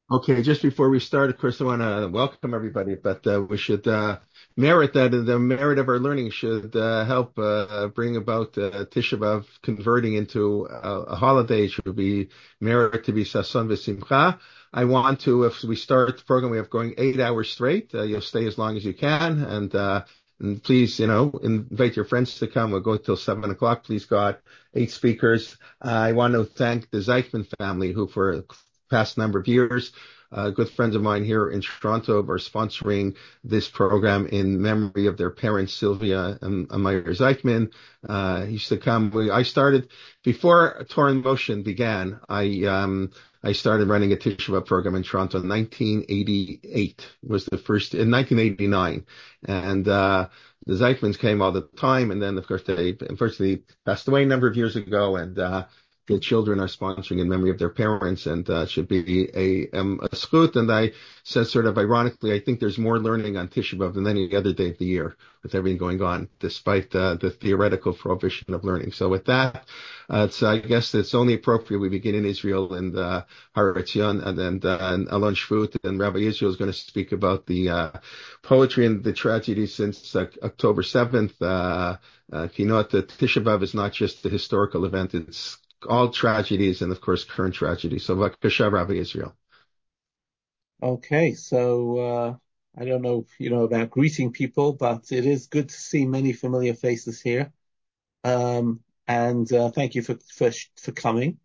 Okay, just before we start, of course, I want to welcome everybody, but we should merit that the merit of our learning should help bring about Tisha B'Av converting into a holiday. It should be merit to be Sason V'Simcha. I want to, if we start the program, we have going 8 hours straight. You'll stay as long as you can, and please, invite your friends to come. We'll go till 7 o'clock. Please, God, 8 speakers. I want to thank the Zeichman family who, for past number of years. Good friends of mine here in Toronto are sponsoring this program in memory of their parents, Sylvia and Meyer Zeichman. He used to come. I started before Torah in Motion began. I started running a Tisha B'Av program in Toronto in 1988. Was the first in 1989, and the Zeichmans came all the time, and then of course they unfortunately passed away a number of years ago, and the children are sponsoring in memory of their parents, and should be a schut. And I said, sort of ironically, I think there's more learning on Tisha B'Av than any other day of the year, with everything going on, despite the theoretical prohibition of learning. So with that, I guess it's only appropriate we begin in Israel and Har Etzion, and then Alon Shvut, and Rabbi Israel is going to speak about the poetry and the tragedy since October 7th. Kinot, Tisha B'Av is not just the historical event; it's all tragedies and, of course, current tragedy. So, Vakasha, Rabbi Israel. Okay, so I don't know if you know about greeting people, but it is good to see many familiar faces here. And thank you for coming.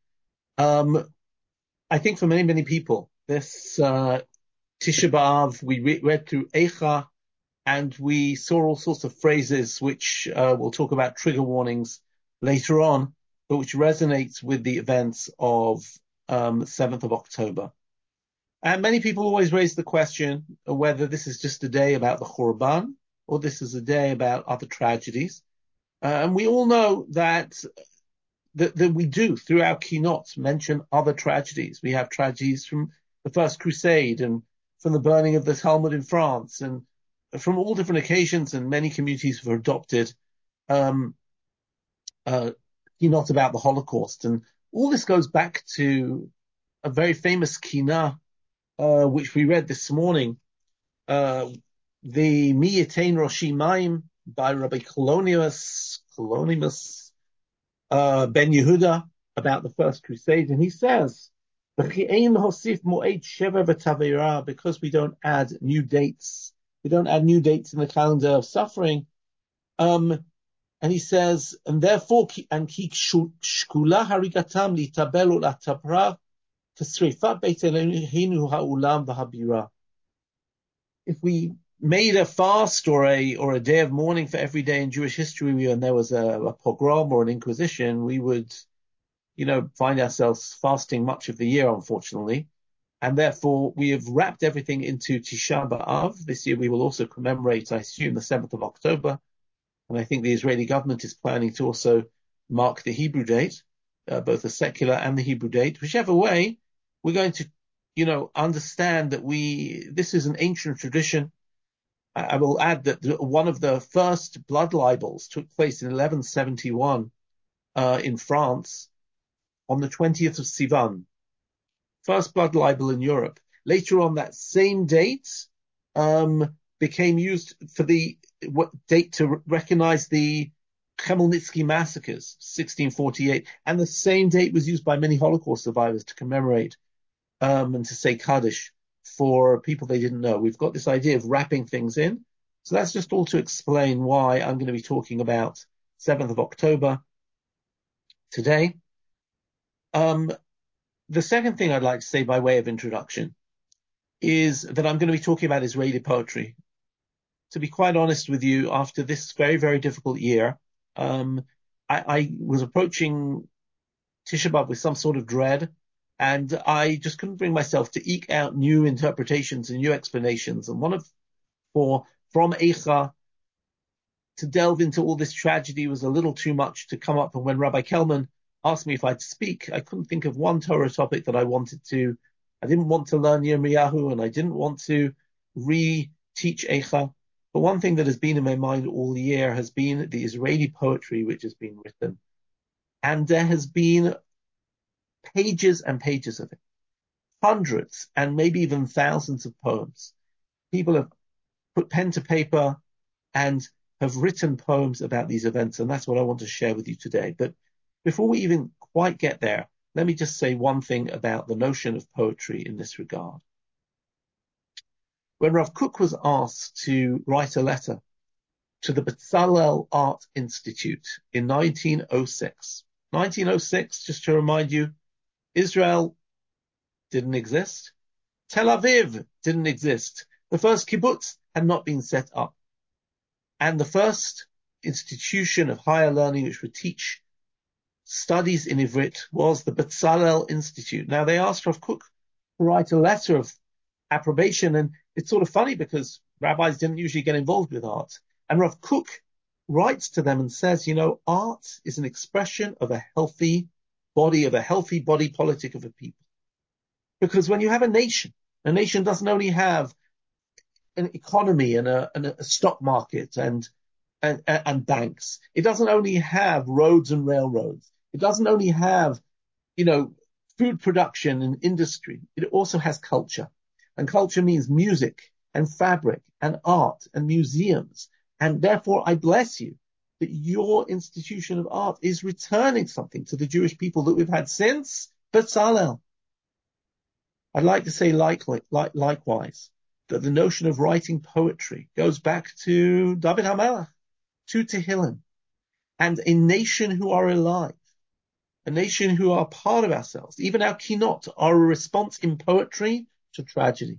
I think for many people, this Tisha B'Av, we read through Eicha, and we saw all sorts of phrases which we'll talk about, trigger warnings later on, but which resonates with the events of 7th of October. And many people always raise the question of whether this is just a day about the Churban or this is a day about other tragedies. And we all know that we do, through our keynotes, mention other tragedies. We have tragedies from the First Crusade and from the burning of the Talmud in France, and from all different occasions, and many communities have adopted keynote about the Holocaust. And all this goes back to a very famous kina, which we read this morning, the Mi Yitain Roshi Maim by Rabbi Colonimus Ben Yehuda, about the First Crusade. And he says, because we don't add new dates, in the calendar of suffering. And he says, and therefore, and ki shkula harigatam litabel u'latapra kasrifat beit Eloheinu ha'ulam v'habira. If we made a fast or a day of mourning for every day in Jewish history, and there was a pogrom or an inquisition, we would, find ourselves fasting much of the year, unfortunately. And therefore, we have wrapped everything into Tisha B'Av. This year, we will also commemorate, I assume, the 7th of October. And I think the Israeli government is planning to also mark the Hebrew date, both the secular and the Hebrew date. Whichever way, we're going to, understand that this is an ancient tradition. I will add that one of the first blood libels took place in 1171 in France on the 20th of Sivan. First blood libel in Europe. Later on, that same date became used for the date to recognize the Khmelnytsky massacres, 1648, and the same date was used by many Holocaust survivors to commemorate and to say Kaddish for people they didn't know. We've got this idea of wrapping things in. So that's just all to explain why I'm going to be talking about 7th of October today. The second thing I'd like to say by way of introduction is that I'm going to be talking about Israeli poetry. To be quite honest with you, after this very, very difficult year, I was approaching Tisha B'Av with some sort of dread, and I just couldn't bring myself to eke out new interpretations and new explanations. And from Eicha to delve into all this tragedy was a little too much to come up. And when Rabbi Kelman asked me if I'd speak, I couldn't think of one Torah topic that I wanted to. I didn't want to learn Yirmiyahu, and I didn't want to re-teach Eicha. But one thing that has been in my mind all year has been the Israeli poetry which has been written. And there has been pages and pages of it. hundreds and maybe even thousands of poems. People have put pen to paper and have written poems about these events, and that's what I want to share with you today. But before we even quite get there, let me just say one thing about the notion of poetry in this regard. When Rav Kook was asked to write a letter to the Bezalel Art Institute in 1906, just to remind you, Israel didn't exist. Tel Aviv didn't exist. The first kibbutz had not been set up. And the first institution of higher learning which would teach studies in Ivrit was the Bezalel Institute. Now, they asked Rav Kook to write a letter of approbation, and it's sort of funny because rabbis didn't usually get involved with art. And Rav Kook writes to them and says, art is an expression of a healthy body politic of a people. Because when you have a nation doesn't only have an economy and a stock market and banks. It doesn't only have roads and railroads. It doesn't only have, food production and industry. It also has culture. And culture means music and fabric and art and museums. And therefore, I bless you that your institution of art is returning something to the Jewish people that we've had since Bezalel. I'd like to say likewise, that the notion of writing poetry goes back to David HaMelech, to Tehillim, and a nation who are alive, a nation who are part of ourselves. Even our kinot are a response in poetry to tragedy.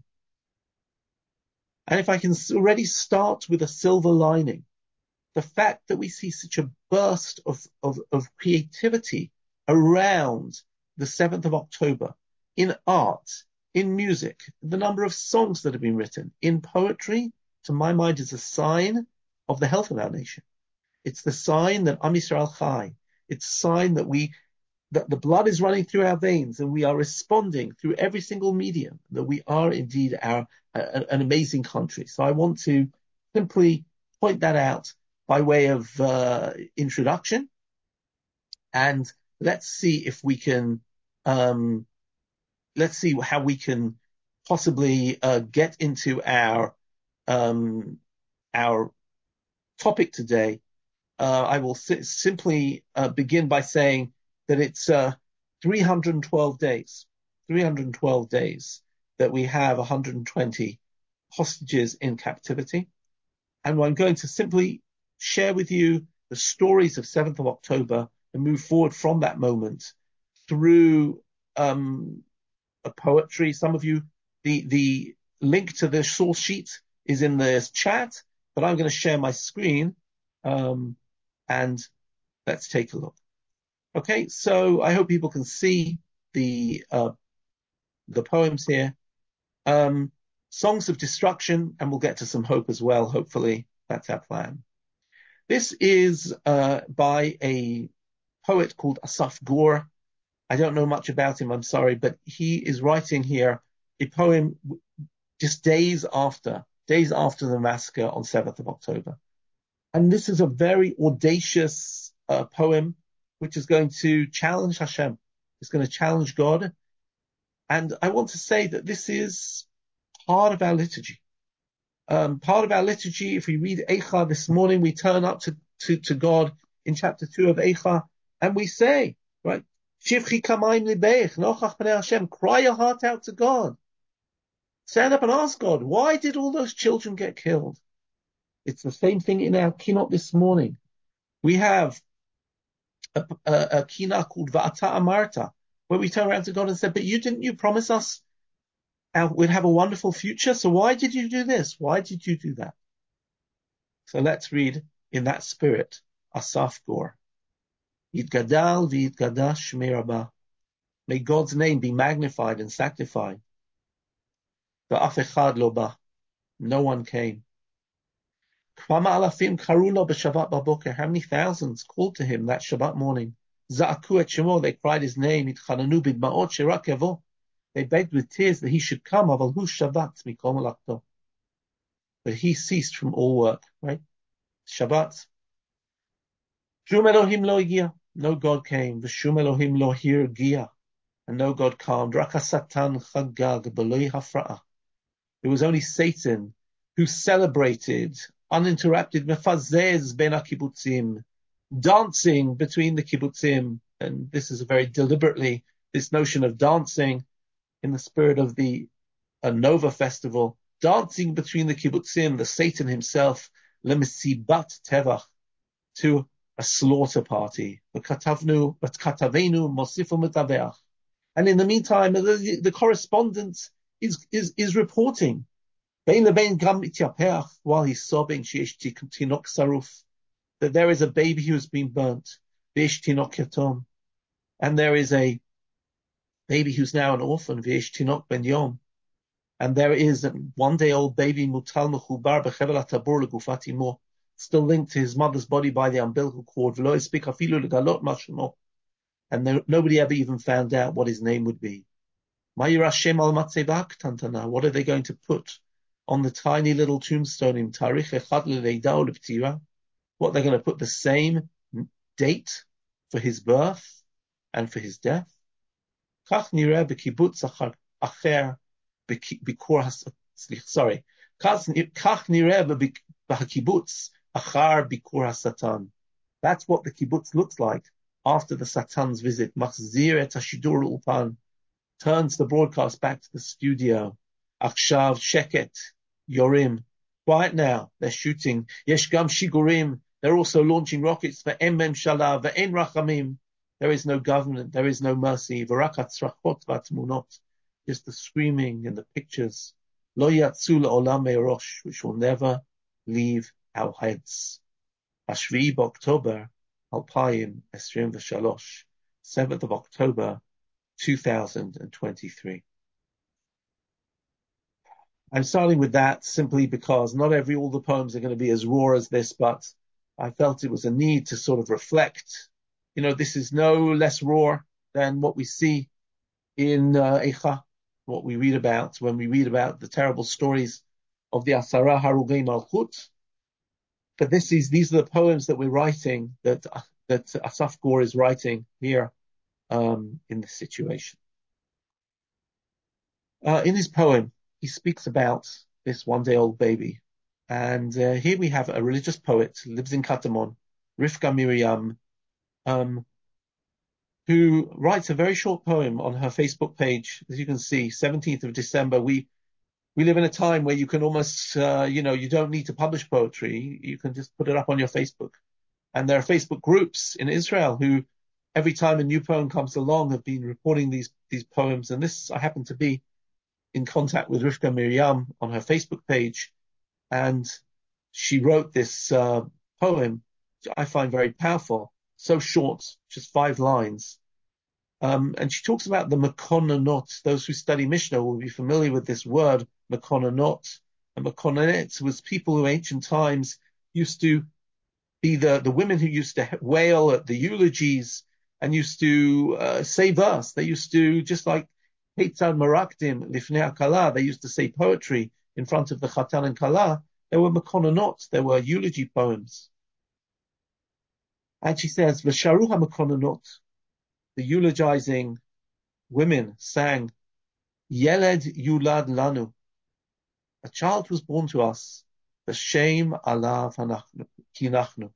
And if I can already start with a silver lining, the fact that we see such a burst of creativity around the 7th of October in art, in music, the number of songs that have been written, in poetry, to my mind, is a sign of the health of our nation. It's the sign that Am Yisrael Chai. It's a sign that the blood is running through our veins and we are responding through every single medium, that we are indeed an amazing country. So I want to simply point that out by way of introduction. And let's see if we can, let's see how we can possibly get into our topic today. I will simply begin by saying that it's 312 days that we have 120 hostages in captivity. And I'm going to simply share with you the stories of 7th of October and move forward from that moment through a poetry. Some of you, the link to the source sheet is in the chat, but I'm going to share my screen, and let's take a look. Okay, so I hope people can see the poems here. Songs of Destruction, and we'll get to some hope as well, hopefully. That's our plan. This is by a poet called Asaf Gur. I don't know much about him, I'm sorry, but he is writing here a poem just days after the massacre on 7th of October. And this is a very audacious poem, which is going to challenge Hashem. It's going to challenge God. And I want to say that this is part of our liturgy. If we read Eicha this morning, we turn up to God in chapter 2 of Eicha, and we say, right, Shivchi kamayim libeich, nochach b'nei Hashem, cry your heart out to God. Stand up and ask God, why did all those children get killed? It's the same thing in our kinot this morning. We have a kinah called Va'ata Amarta, where we turn around to God and say, but didn't you promise us we'd have a wonderful future? So why did you do this? Why did you do that? So let's read in that spirit, Asaf Gur. Yitgadal v'yitgadash shmei Rabbah. May God's name be magnified and sanctified. V'af echad lo ba. No one came. K'mama alafim karu lo b'shabbat baboker. How many thousands called to him that Shabbat morning? Za'aku et shemo. They cried his name. Itchananu b'dma'ot sherak yavo. They begged with tears that he should come. Aval hu Shabbat mikol malakto. But he ceased from all work. Right? Shabbat. Shum Elohim lo higia. No God came. V'shum Elohim lo hirgia. and no God calmed. Raka Satan Chagag B'loi Hafra'a. It was only Satan who celebrated, uninterrupted, Mefazez Ben HaKibbutzim, dancing between the kibbutzim. And this is a very deliberately, this notion of dancing in the spirit of the Nova festival, dancing between the kibbutzim, the Satan himself, lemesibat tevach, to a slaughter party. And in the meantime, the correspondent is reporting. While he's sobbing, that there is a baby who's been burnt. And there is a baby who's now an orphan. And there is a one-day-old baby, mutal mechubar b'chevel hatabur legufat imo, still linked to his mother's body by the umbilical cord. V'lo yespik afilu legalot ma shemo. And nobody ever even found out what his name would be. Ma yirashem al matzevah ktantana. What are they going to put on the tiny little tombstone in tarikh echad leleidah u'leptira? What, they're going to put the same date for his birth and for his death? Kach nireh b'kibbutz acher b'kur sorry. Kach nireh b'kibbutz achar b'kur hasatan. That's what the kibbutz looks like after the Satan's visit. Machzir et hashidur ulpan, turns the broadcast back to the studio. Akshav sheket yorim, quiet now. They're shooting. Yesh gam shigurim. They're also launching rockets for Mem Shala, Ve'en Rachamim. There is no government, there is no mercy. V'rakat tzrachot v'atmunot. Just the screaming and the pictures. Lo yatzu le'olam me'rosh, which will never leave our heads. Ashvi b'October, Alpayim Esrim v'Shalosh, 7th of October, 2023. I'm starting with that simply because not all the poems are going to be as raw as this, but I felt it was a need to sort of reflect. This is no less raw than what we see in Eicha, what we read about when we read about the terrible stories of the Asara Harugei Malchut. But these are the poems that we're writing, that Asaf Gur is writing here in this situation. In his poem, he speaks about this one-day-old baby. And here we have a religious poet, lives in Katamon, Rivka Miriam, who writes a very short poem on her Facebook page. As you can see, 17th of December. We live in a time where you can almost, you don't need to publish poetry. You can just put it up on your Facebook. And there are Facebook groups in Israel who, every time a new poem comes along, have been reporting these poems. And this, I happen to be in contact with Rivka Miriam on her Facebook page. And she wrote this poem, which I find very powerful, so short, just 5 lines. And she talks about the Mekononot. Those who study Mishnah will be familiar with this word, Mekononot. And Mekononet was people who ancient times used to be the women who used to wail at the eulogies and used to say verse. They used to, just like Heitzad Marakdim, Lifnei HaKala, they used to say poetry in front of the Chatan and Kala. There were Mekononot, there were eulogy poems. And she says, V'sharu ha-Mekononot, the eulogizing women sang, Yeled Yulad Lanu, a child was born to us, V'shem Alav Kinachnu.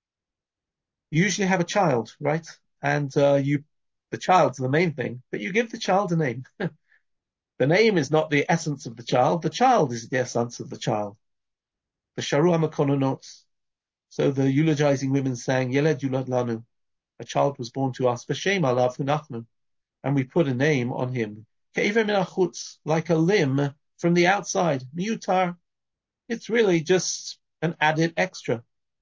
You usually have a child, right? And the child's the main thing, but you give the child a name. The name is not the essence of the child is the essence of the child. V'sharu ha-Mekononot. So the eulogizing women sang, Yeled Yulad Lanu, a child was born to us, V'shem Alav Hunachnu, and we put a name on him. Ke'ivem min hachutz, like a limb from the outside. Miutar, it's really just an added extra.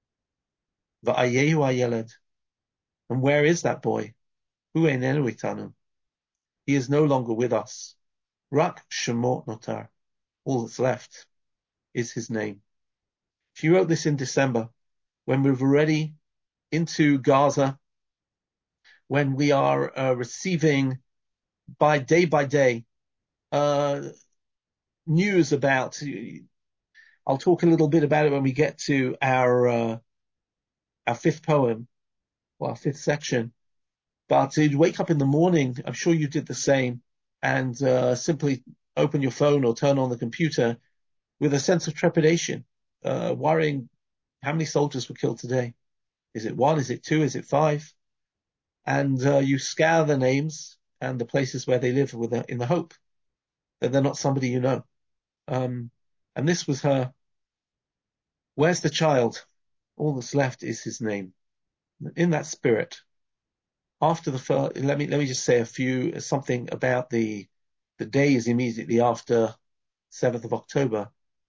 Va'ayehu ha'yeled, and where is that boy? Hu einenu itanu, he is no longer with us. Rak shemo notar, all that's left is his name. She wrote this in December, when we're already into Gaza, when we are receiving by day news about. I'll talk a little bit about it when we get to our 5th poem, or our 5th section. But you'd wake up in the morning, I'm sure you did the same, and simply open your phone or turn on the computer with a sense of trepidation, worrying how many soldiers were killed today. Is it one? Is it two? Is it five? And you scour the names and the places where they live in the hope that they're not somebody you know. And this was her. Where's the child? All that's left is his name. In that spirit, after the first, let me just say something about the days immediately after 7th of October.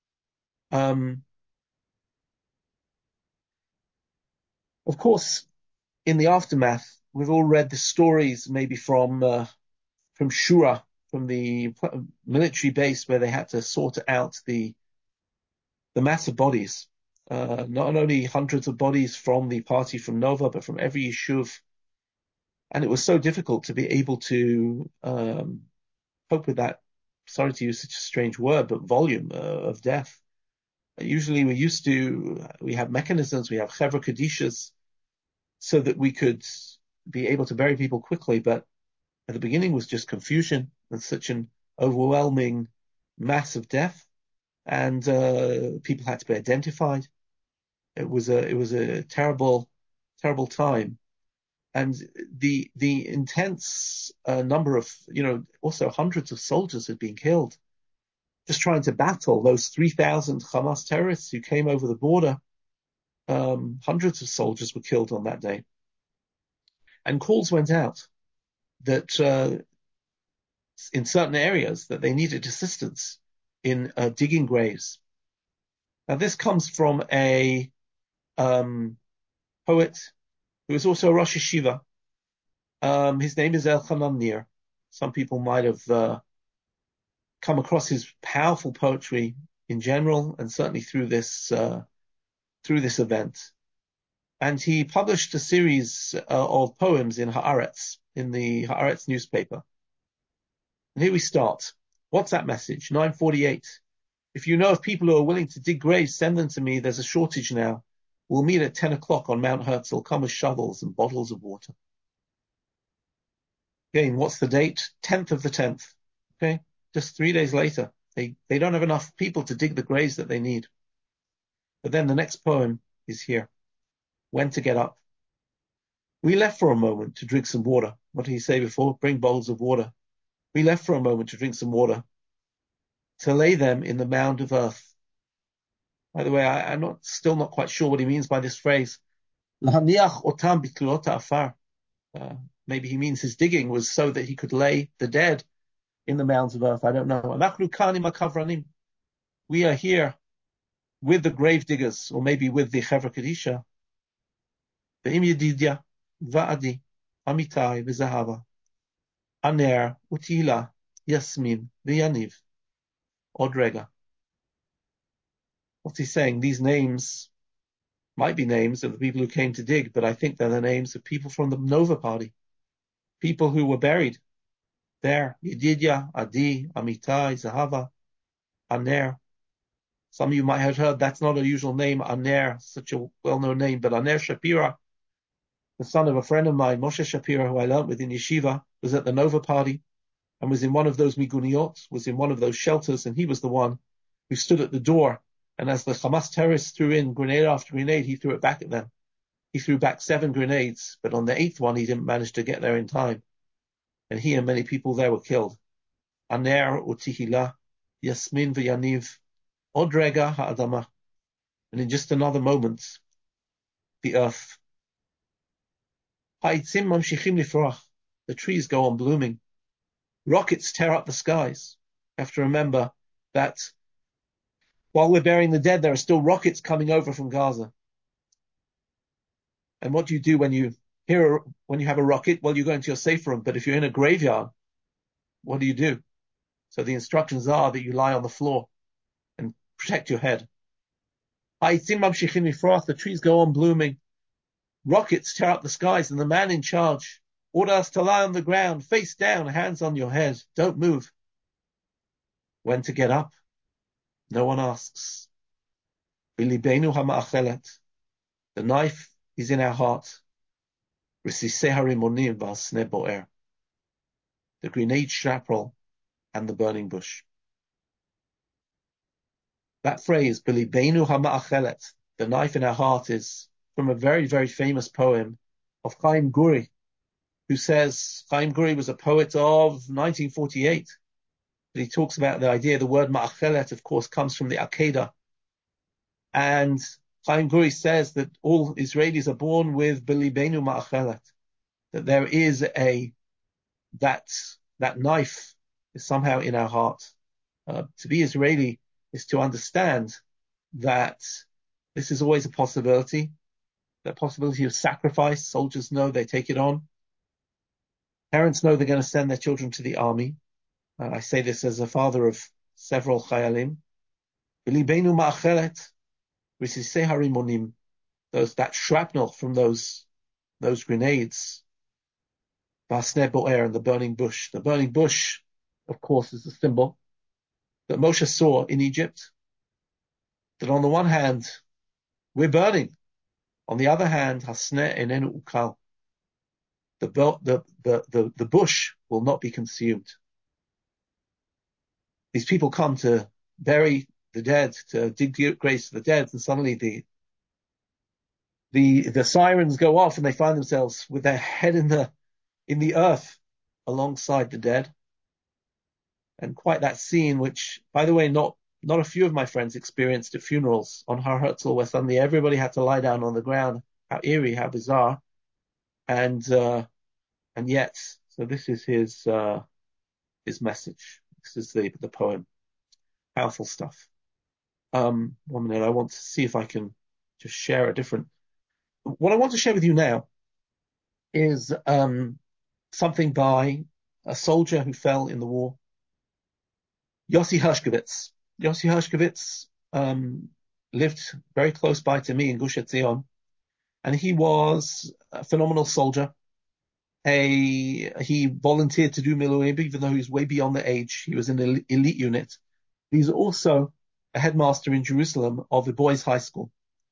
Of course, in the aftermath, we've all read the stories, maybe from Shura, from the military base where they had to sort out the massive bodies. Not only hundreds of bodies from the party from Nova, but from every yishuv. And it was so difficult to be able to cope with that. Sorry to use such a strange word, but volume of death. Usually we have mechanisms, we have chevra kadishas, so that we could be able to bury people quickly. But at the beginning was just confusion and such an overwhelming mass of death, and people had to be identified. It was a terrible, terrible time, and the intense number of also hundreds of soldiers had been killed just trying to battle those 3,000 Hamas terrorists who came over the border. Hundreds of soldiers were killed on that day, and calls went out that in certain areas that they needed assistance in digging graves. Now this comes from a poet who is also a Rosh Yeshiva. His name is Elchanan Nir. Some people might have come across his powerful poetry in general, and certainly through this event. And he published a series of poems in Haaretz, in the Haaretz newspaper. And here we start. What's that message? 9:48. If you know of people who are willing to dig graves, send them to me. There's a shortage now. We'll meet at 10 o'clock on Mount Herzl. Come with shovels and bottles of water. Again, what's the date? 10th of the 10th. Okay, just 3 days later. They don't have enough people to dig the graves that they need. But then the next poem is here. When to get up. We left for a moment to drink some water. What did he say before? Bring bowls of water. We left for a moment to drink some water, to lay them in the mound of earth. By the way, I'm still not quite sure what he means by this phrase. Lahaniach otam bitlulot afar. Maybe he means his digging was so that he could lay the dead in the mounds of earth. I don't know. Anachnu kanim hakavranim. We are here with the grave diggers, or maybe with the Chevra Kadisha. Ve'im Yedidya, Va'adi, Amitai, V'Zahava, Aner, Utila, Yasmin, V'Yaniv, Odrega. What's he saying? These names might be names of the people who came to dig, but I think they're the names of people from the Nova party, people who were buried there. Yedidya, Adi, Amitai, Zahava, Aner. Some of you might have heard that's not a usual name, Aner, such a well-known name, but Aner Shapira, the son of a friend of mine, Moshe Shapira, who I learned with in yeshiva, was at the Nova party and was in one of those miguniot, was in one of those shelters, and he was the one who stood at the door. And as the Hamas terrorists threw in grenade after grenade, he threw it back at them. He threw back 7 grenades, but on the 8th one, he didn't manage to get there in time. And he and many people there were killed. Aner utihila, Yasmin v'Yaniv, Odrega ha'adama. And in just another moment, the earth. Ha'itzim mamshichim lifroach. The trees go on blooming. Rockets tear up the skies. You have to remember that while we're burying the dead, there are still rockets coming over from Gaza. And what do you do when you have a rocket? Well, you go into your safe room. But if you're in a graveyard, what do you do? So the instructions are that you lie on the floor and protect your head. The trees go on blooming. Rockets tear up the skies, and the man in charge ordered us to lie on the ground, face down, hands on your head. Don't move. When to get up? No one asks. The knife is in our heart. Risisei harimonim v'hasneh bo'er. The grenade shrapnel and the burning bush. That phrase, B'libeinu hama'achelet, the knife in our heart, is from a very, very famous poem of Chaim Guri, who says, Chaim Guri was a poet of 1948, but he talks about the idea, the word ma'achelet, of course, comes from the Akedah. And Chaim Guri says that all Israelis are born with B'libeinu ma'achelet, that there is that knife is somehow in our heart. To be Israeli is to understand that this is always a possibility, the possibility of sacrifice. Soldiers know they take it on. Parents know they're going to send their children to the army. I say this as a father of several chayalim. B'libeinu ma'achelet, risisei harimonim, that shrapnel from those grenades, v'hasneh bo'er, and the burning bush. The burning bush, of course, is the symbol that Moshe saw in Egypt. That on the one hand, we're burning. On the other hand, hasneh enenu ukal. The bush will not be consumed. These people come to bury the dead, to dig graves for the dead, and suddenly the sirens go off and they find themselves with their head in the earth alongside the dead. And quite that scene, which, by the way, not a few of my friends experienced at funerals on Har Herzl, where suddenly everybody had to lie down on the ground. How eerie, how bizarre. And yet, so this is his message. This is the poem. Powerful stuff. 1 minute, I want to see if I can just share what I want to share with you now is something by a soldier who fell in the war. Yossi Hershkovitz. Yossi Hershkovitz lived very close by to me in Gush Etzion, and he was a phenomenal soldier. He volunteered to do Miluim, even though he was way beyond the age. He was in the elite unit. He's also a headmaster in Jerusalem of a boys' high school.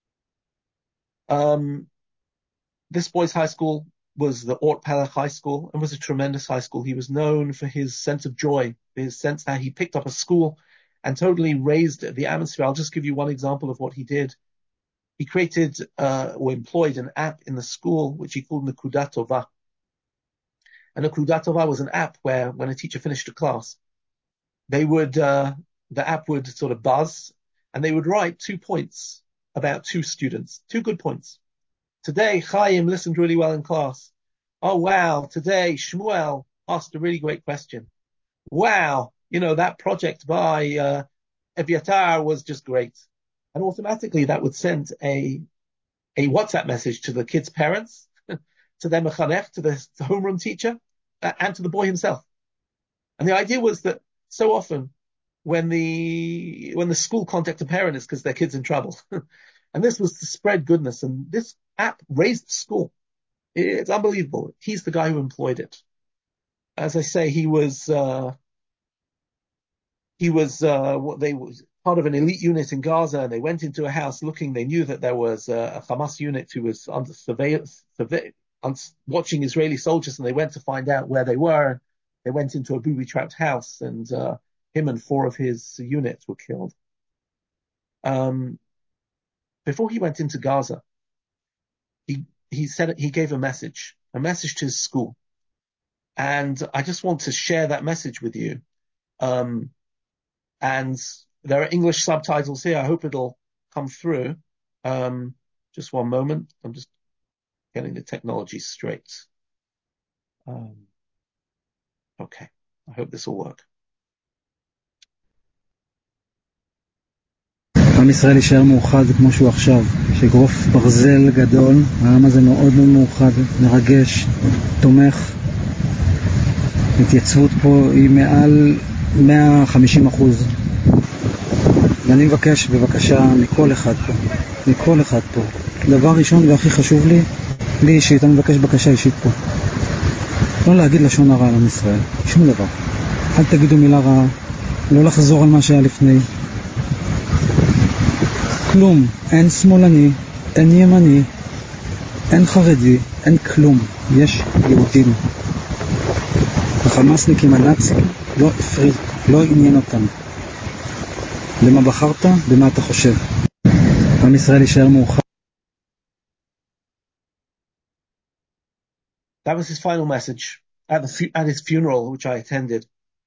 This boys' high school was the Ort Pelech High School and was a tremendous high school. He was known for his sense of joy, his sense that he picked up a school and totally raised the atmosphere. I'll just give you one example of what he did. He created or employed an app in the school which he called Nekudat Tova. And Nekudat Tova was an app where when a teacher finished a class, the app would sort of buzz and they would write 2 points about 2 students, 2 good points. Today, Chaim listened really well in class. Oh, wow. Today, Shmuel asked a really great question. Wow. That project by Eviatar was just great. And automatically that would send a WhatsApp message to the kids' parents, to their mechanech, to the homeroom teacher, and to the boy himself. And the idea was that so often when the school contact a parent, it's because their kid's in trouble. And this was to spread goodness. And this app raised the school. It's unbelievable. He's the guy who employed it. As I say, he was part of an elite unit in Gaza, and they went into a house looking. They knew that there was a Hamas unit who was under surveillance, watching Israeli soldiers, and they went to find out where they were. They went into a booby-trapped house, and him and 4 of his units were killed. Before he went into Gaza, he said he gave a message to his school, and I just want to share that message with you. And there are English subtitles here. I hope it'll come through. Just 1 moment. I'm just getting the technology straight. Okay. I hope this will work. עם ישראל יישאר מאוחד כמו שהוא עכשיו, שגרוף ברזל גדול, העם הזה מאוד מאוד מאוחד, מרגש, תומך. התייצבות פה היא מעל 150%. ואני מבקש בבקשה מכל אחד פה, דבר ראשון והכי חשוב לי אישית, אני מבקש בקשה אישית פה. לא להגיד לשון הרע על עם ישראל, שום דבר. אל תגידו מילה רעה, לא לחזור על מה שהיה לפני. כלום, אין שמאלני, אין ימני, אין חרדי, אין כלום. יש יהודים. החמאסניקים הנאצים לא עניין אותם. למה בחרת? במה אתה חושב? עם ישראל יישאר מאוחר. That was his final message at his funeral, which I attended.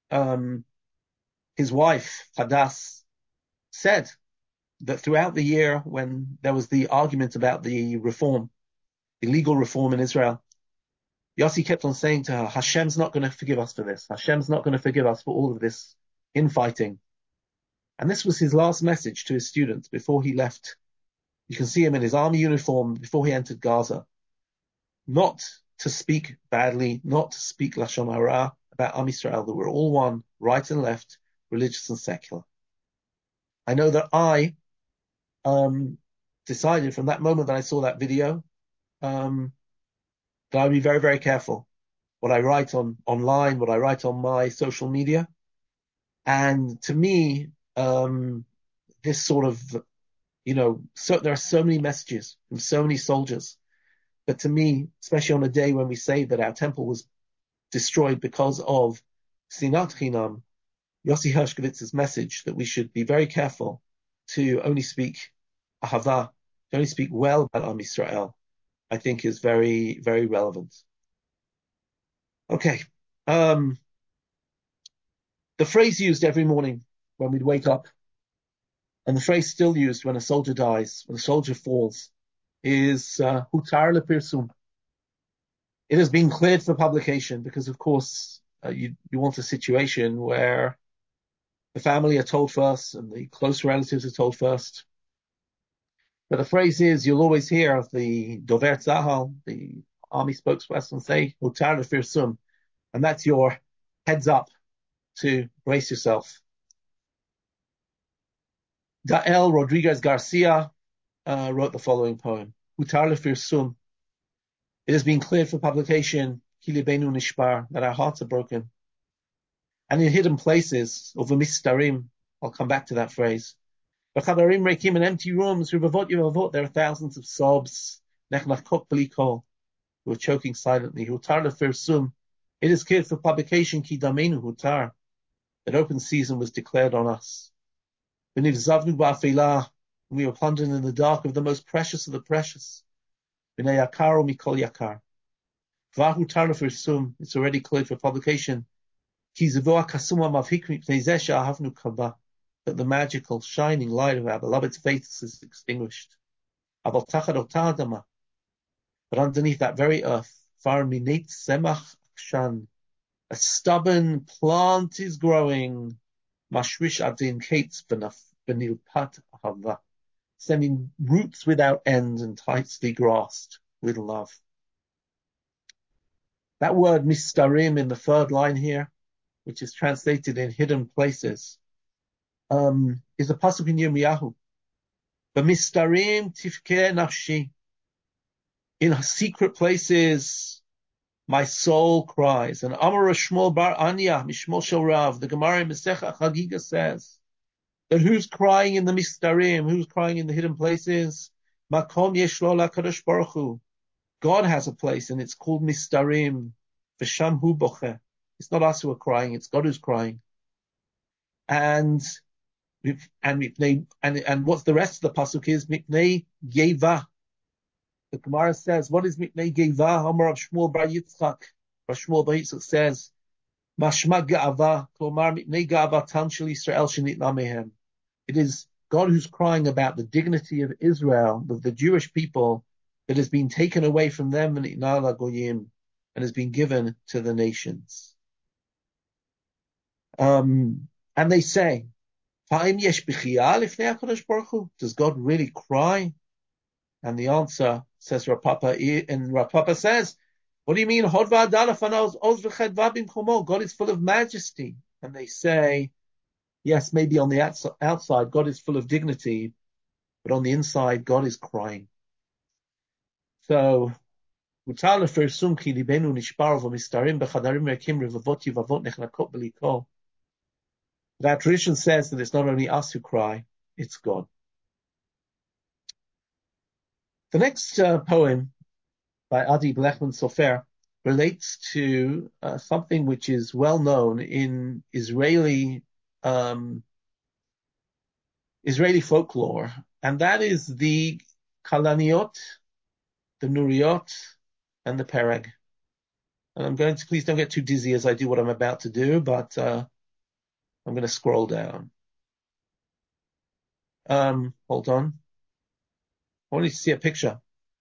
His wife, Hadass, said that throughout the year when there was the argument about the reform, the legal reform in Israel, Yossi kept on saying to her, Hashem's not going to forgive us for this. Hashem's not going to forgive us for all of this infighting. And this was his last message to his students before he left. You can see him in his army uniform before he entered Gaza. Not to speak badly, not to speak Lashon Hara about Am Yisrael, that we're all one, right and left, religious and secular. I know that I decided from that moment that I saw that video that I'd be very, very careful what I write online, what I write on my social media. And to me, this sort of, there are so many messages from so many soldiers. But to me, especially on a day when we say that our temple was destroyed because of Sinat Chinam, Yossi Hershkovitz's message that we should be very careful to only speak Ahava, to only speak well about Am Yisrael, I think is very, very relevant. Okay. The phrase used every morning when we'd wake up, and the phrase still used when a soldier dies, when a soldier falls, is Hutar lepirsum. It has been cleared for publication because, of course, you want a situation where the family are told first and the close relatives are told first. But the phrase is, you'll always hear of the Dover Tzahal, the army spokesperson, say, Hutar lepirsum. And that's your heads up to brace yourself. Dael Rodriguez Garcia wrote the following poem. Hutar lepirsum. It has been cleared for publication, Ki libenu nishbar, that our hearts are broken. And in hidden places, over mistarim, I'll come back to that phrase. B'chadarim reikim, in empty rooms, rivavot yivavot, there are thousands of sobs, nechnachkot b'li kol, who are choking silently. Hutar lepirsum. It is cleared for publication, Ki damenu hutar, that open season was declared on us. V'nivzavnu ba'afilah, we were plundered in the dark of the most precious of the precious. Yakar or Mikol Yakar. It's already cleared for publication. That the magical, shining light of our beloved's face is extinguished. But underneath that very earth, a stubborn plant is growing. Mashrish adin kates benilpat hava. Sending roots without end and tightly grasped with love. That word mistarim in the third line here, which is translated in hidden places, is a pasuk in Yirmiyahu. B'mistarim tifkeh nafshi. In secret places, my soul cries. And Amar Shmuel bar Anya, Mishmol Shel Rav, the Gemara in Masechah Chagiga says, that who's crying in the mistarim, who's crying in the hidden places? Makom yeshlo lakadosh baruch hu. God has a place, and it's called mistarim. V'sham hu boche. It's not us who are crying; it's God who's crying. And what's the rest of the pasuk is mipnei geva. The Gemara says, what is mipnei geva? Amar Rav Shmuel bar Yitzchak. Rav Shmuel bar Yitzchak says, mashma ga'ava, klomar mipnei ga'avatan shel Yisrael shenitna mehem. It is God who's crying about the dignity of Israel, of the Jewish people, that has been taken away from them and has been given to the nations. And they say, does God really cry? And the answer, says Rav Papa, and Rav Papa says, what do you mean? God is full of majesty. And they say, yes, maybe on the outside, God is full of dignity, but on the inside, God is crying. So, that tradition says that it's not only us who cry, it's God. The next poem by Adi Blechman Sofer relates to something which is well known in Israeli folklore, and that is the Kalaniot, the Nuriot, and the Pereg. And I'm going to, please don't get too dizzy as I do what I'm about to do, but I'm going to scroll down. Hold on. I want you to see a picture.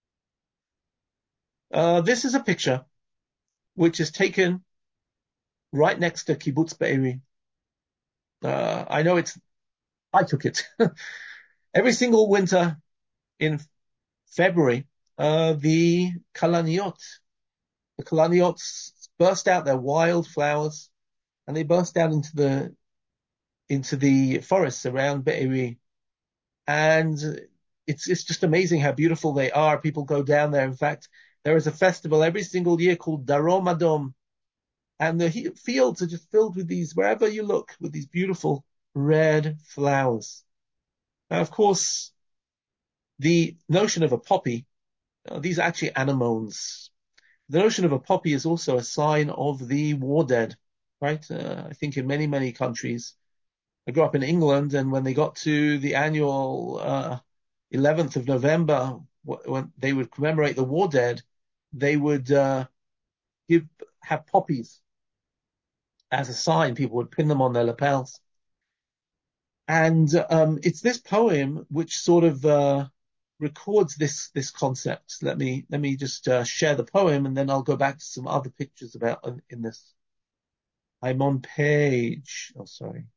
This is a picture which is taken right next to Kibbutz Be'eri. I know I took it. Every single winter in February, the Kalaniot burst out their wild flowers, and they burst out into the forests around Be'eri. And it's just amazing how beautiful they are. People go down there. In fact, there is a festival every single year called Darom Adom, and the fields are just filled with these, wherever you look, with these beautiful red flowers. Now, of course, the notion of a poppy, these are actually anemones. The notion of a poppy is also a sign of the war dead, right? I think in many, many countries. I grew up in England, and when they got to the annual 11th of November, when they would commemorate the war dead, they would have poppies as a sign. People would pin them on their lapels. And it's this poem which sort of records this concept. Let me just share the poem, and then I'll go back to some other pictures about in this. I'm on page. Oh, sorry.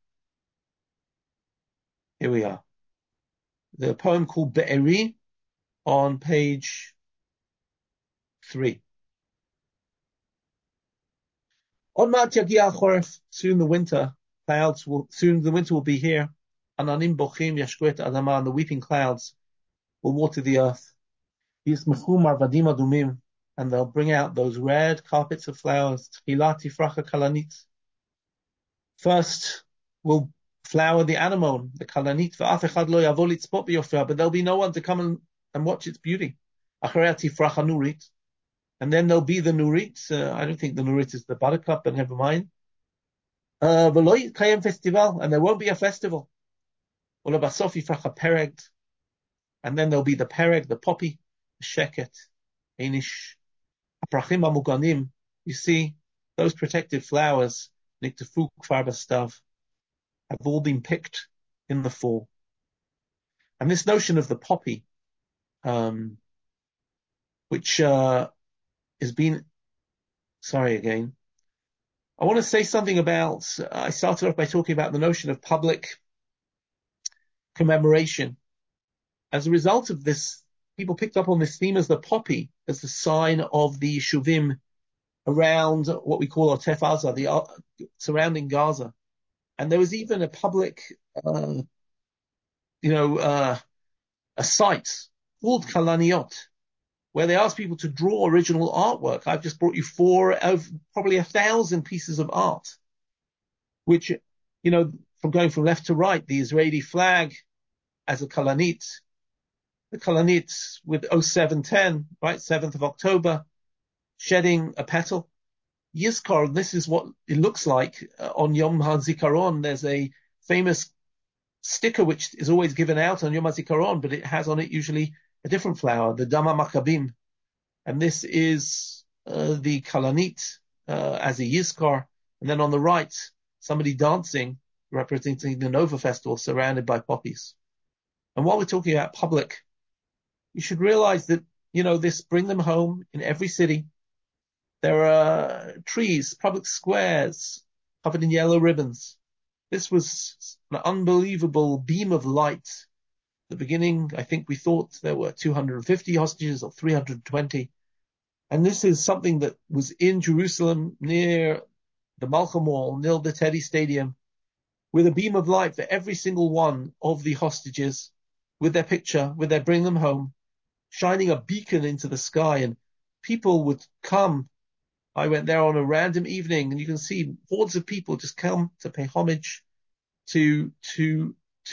Here we are. The poem called Be'eri on page 3. On Mat Yagia Choref, soon the winter will be here. Ananim bochim yashkuet adama, and the weeping clouds will water the earth. Yismechu marvadim adumim, and they'll bring out those red carpets of flowers. Tchilat tifracha kalanit. First will flower the anemone, the kalanit. V'af echad lo yavo litzpot b'yofea, but there'll be no one to come and watch its beauty. Acharei tifracha nurit. And then there'll be the nurit. I don't think the nurit is the buttercup, but never mind. V'lo yitkayem festival, and there won't be a festival. Ula basof yifracha pereg, and then there'll be the pereg, the poppy, the sheket, enish, aprachim amuganim. You see, those protected flowers, niktefu kfar bastav, have all been picked in the fall. And this notion of the poppy, which has been, sorry again, I want to say something about, I started off by talking about the notion of public commemoration. As a result of this, people picked up on this theme as the poppy, as the sign of the Shuvim around what we call Otef Aza, surrounding Gaza. And there was even a public, a site called Kalaniot, where they asked people to draw original artwork. I've just brought you 4 of probably 1,000 pieces of art, which, from going from left to right, the Israeli flag as a Kalanit, the Kalanit with 0710, right, 7th of October, shedding a petal. Yizkor, this is what it looks like on Yom HaZikaron. There's a famous sticker which is always given out on Yom HaZikaron, but it has on it usually a different flower, the Dama Maccabim. And this is the Kalanit as a Yizkor. And then on the right, somebody dancing, representing the Nova Festival, surrounded by poppies. And while we're talking about public, you should realize that, this bring them home in every city. There are trees, public squares, covered in yellow ribbons. This was an unbelievable beam of light. At the beginning, I think we thought there were 250 hostages or 320. And this is something that was in Jerusalem near the Malcha Mall, near the Teddy Stadium, with a beam of light for every single one of the hostages, with their picture, with their bring them home, shining a beacon into the sky. And people would come. I went there on a random evening, and you can see hordes of people just come to pay homage, to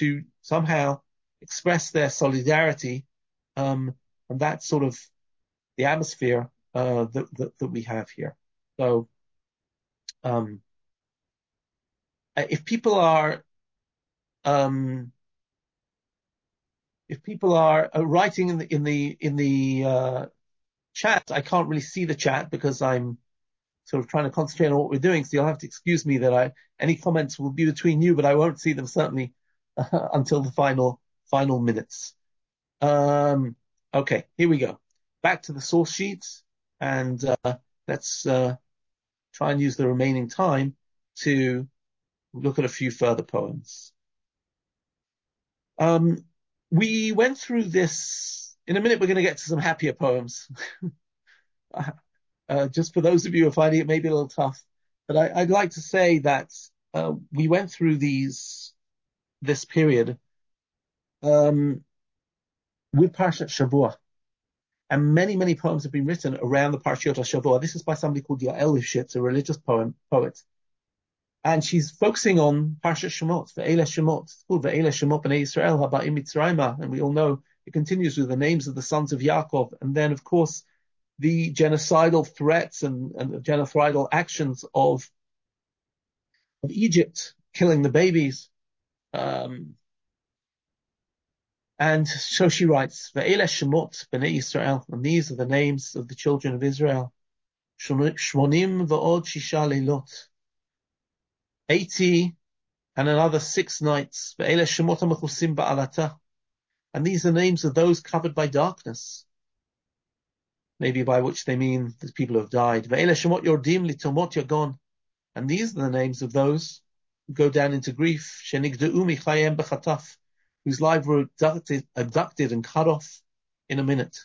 somehow express their solidarity, and that sort of the atmosphere that we have here. So if people are writing in the chat, I can't really see the chat because I'm sort of trying to concentrate on what we're doing. So you'll have to excuse me that any comments will be between you, but I won't see them certainly until the final minutes. Okay, here we go. Back to the source sheet, and let's try and use the remaining time to look at a few further poems. We went through this. In a minute, we're going to get to some happier poems. Just for those of you who are finding it maybe a little tough. But I'd like to say that we went through this period with Parshat Shavua. And many, many poems have been written around the Parshiot Shavua. This is by somebody called Yael Lifshitz, a religious poet. And she's focusing on Parshat Shemot, Ve'ele Shemot. It's called Ve'ele Shemot B'nai Yisrael Haba'im Mitzrayma. And we all know it continues with the names of the sons of Yaakov. And then, of course, the genocidal threats and the genocidal actions of Egypt, killing the babies. And so she writes, Ve'ele Shemot B'nai Yisrael. And these are the names of the children of Israel. Shmonim V'od Shisha Leilot. 80 and another 6 nights. And these are names of those covered by darkness. Maybe by which they mean the people who have died. And these are the names of those who go down into grief. Whose lives were abducted and cut off in a minute.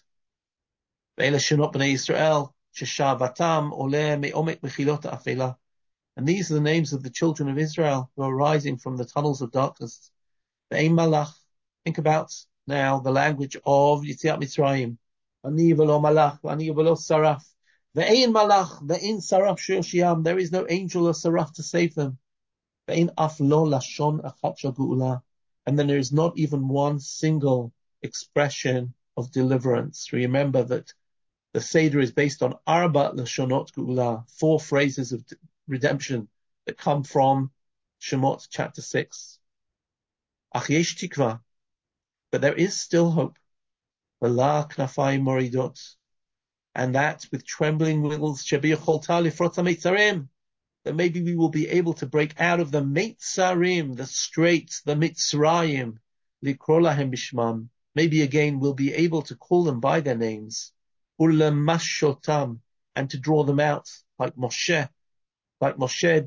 And these are the names of the children of Israel who are rising from the tunnels of darkness. Ve'ein malach. Think about now the language of Yetziat Mitzrayim. Ani v'lo malach, ani v'lo saraf. Ve'ein malach, ve'ein saraf she'oshiam. There is no angel or saraf to save them. Ve'ein af lo lashon achat shel geula. And then there is not even one single expression of deliverance. Remember that the Seder is based on arba lashonot geula, 4 phrases of redemption that come from Shemot chapter 6. Ach yesh tikva, but there is still hope. V'la knafayim moridot, and that with trembling wings shebiyacholta lifrot hamitzarim, that maybe we will be able to break out of the mitzarim, the straits, the mitzrayim, likro lahem bishmam. Maybe again we'll be able to call them by their names, ulemashotam, and to draw them out like Moshe. Like Moshe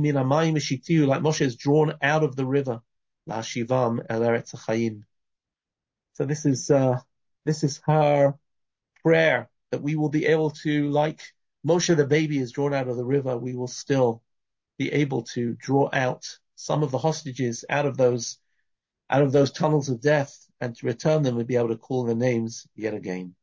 is drawn out of the river. La shivam el eretz hachayim. So this is her prayer, that we will be able to, like Moshe the baby is drawn out of the river, we will still be able to draw out some of the hostages out of those tunnels of death, and to return them and be able to call their names yet again.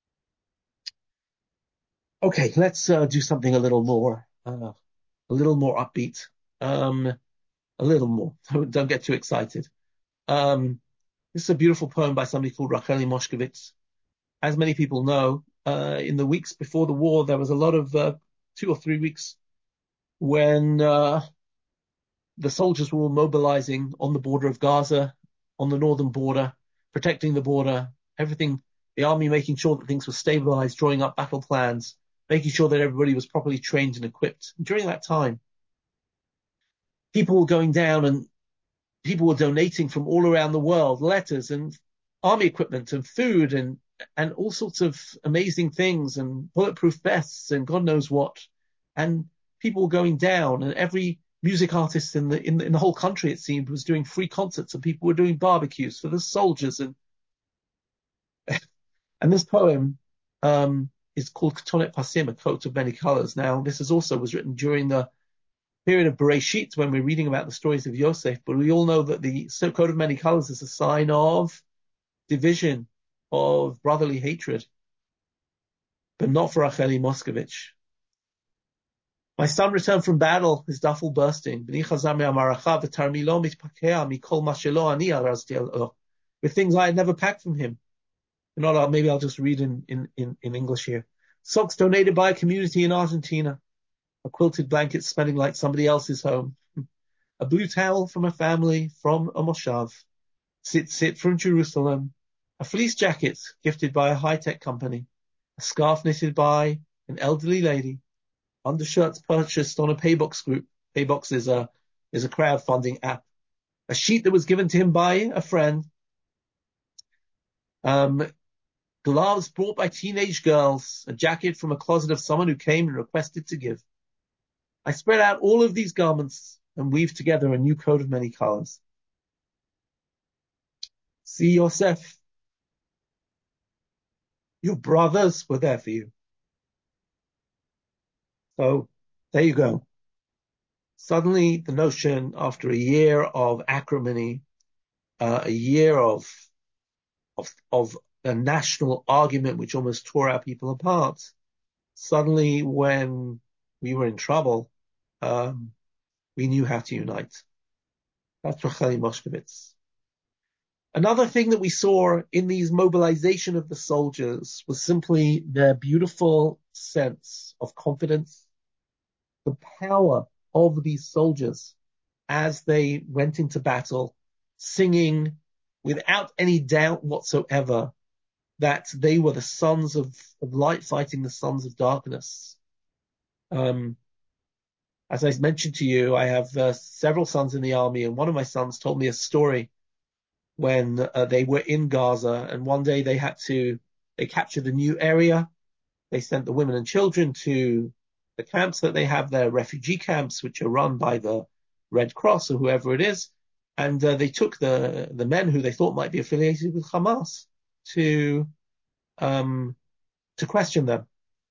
Okay, let's do something a little more upbeat. A little more. Don't get too excited. This is a beautiful poem by somebody called Racheli Moshkevitz. As many people know, in the weeks before the war, there was a lot of 2 or 3 weeks when the soldiers were all mobilizing on the border of Gaza, on the northern border, protecting the border, everything, the army making sure that things were stabilized, drawing up battle plans, making sure that everybody was properly trained and equipped. And during that time, people were going down and people were donating from all around the world, letters and army equipment and food and all sorts of amazing things and bulletproof vests and God knows what. And people were going down, and every music artist in the whole country, it seemed, was doing free concerts, and people were doing barbecues for the soldiers. And this poem is called Ketonet Pasim, a coat of many colors. Now, this was written during the period of Bereshit, when we're reading about the stories of Yosef, but we all know that the coat of many colors is a sign of division, of brotherly hatred, but not for Racheli Moshkevitz. My son returned from battle, his duffel bursting, with things I had never packed from him. If not, maybe I'll just read in English here. Socks donated by a community in Argentina. A quilted blanket smelling like somebody else's home. A blue towel from a family from a moshav. Sit from Jerusalem. A fleece jacket gifted by a high-tech company. A scarf knitted by an elderly lady. Undershirts purchased on a Paybox group. Paybox is a crowdfunding app. A sheet that was given to him by a friend. Gloves brought by teenage girls. A jacket from a closet of someone who came and requested to give. I spread out all of these garments and weave together a new coat of many colors. See, Yosef, your brothers were there for you. So there you go. Suddenly the notion, after a year of acrimony, a year of a national argument which almost tore our people apart, suddenly when we were in trouble, we knew how to unite. That's Racheli Moshkevitz. Another thing that we saw in these mobilization of the soldiers was simply their beautiful sense of confidence, the power of these soldiers as they went into battle, singing without any doubt whatsoever that they were the sons of light fighting the sons of darkness. As I mentioned to you, I have several sons in the army, and one of my sons told me a story when they were in Gaza, and one day they captured a new area. They sent the women and children to the camps that they have there, refugee camps, which are run by the Red Cross or whoever it is. And they took the men who they thought might be affiliated with Hamas to question them.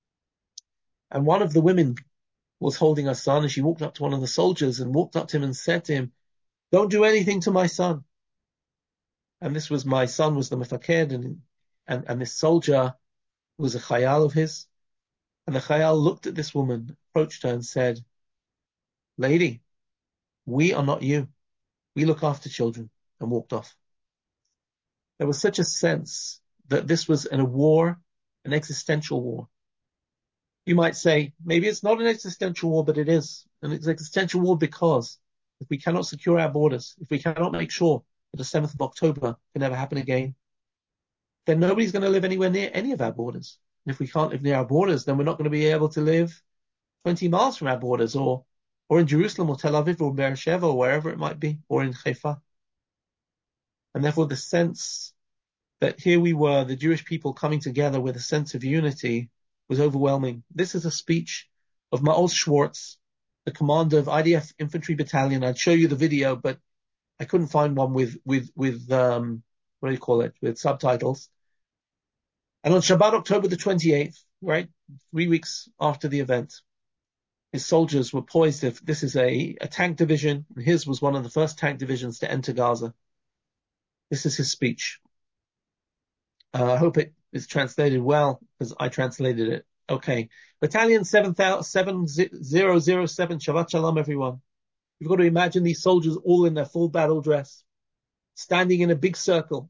And one of the women was holding her son, and she walked up to one of the soldiers and walked up to him and said to him, "Don't do anything to my son." And this was, my son was the mefaked, and this soldier was a chayal of his. And the chayal looked at this woman, approached her and said, "Lady, we are not you. We look after children," and walked off. There was such a sense that this was a war, an existential war. You might say, maybe it's not an existential war, but it is an existential war because if we cannot secure our borders, if we cannot make sure that the 7th of October can never happen again, then nobody's going to live anywhere near any of our borders. And if we can't live near our borders, then we're not going to be able to live 20 miles from our borders, or in Jerusalem, or Tel Aviv, or Beersheba, or wherever it might be, or in Haifa. And therefore the sense that here we were, the Jewish people coming together with a sense of unity, was overwhelming. This is a speech of Maoz Schwartz, the commander of IDF Infantry Battalion. I'd show you the video, but I couldn't find one with what do you call it, with subtitles. And on Shabbat, October the 28th, right, 3 weeks after the event, his soldiers were poised. This is a tank division, and his was one of the first tank divisions to enter Gaza. This is his speech. I hope it is translated well, because I translated it. Okay. Battalion 7007, Shabbat Shalom, everyone. You've got to imagine these soldiers all in their full battle dress, standing in a big circle.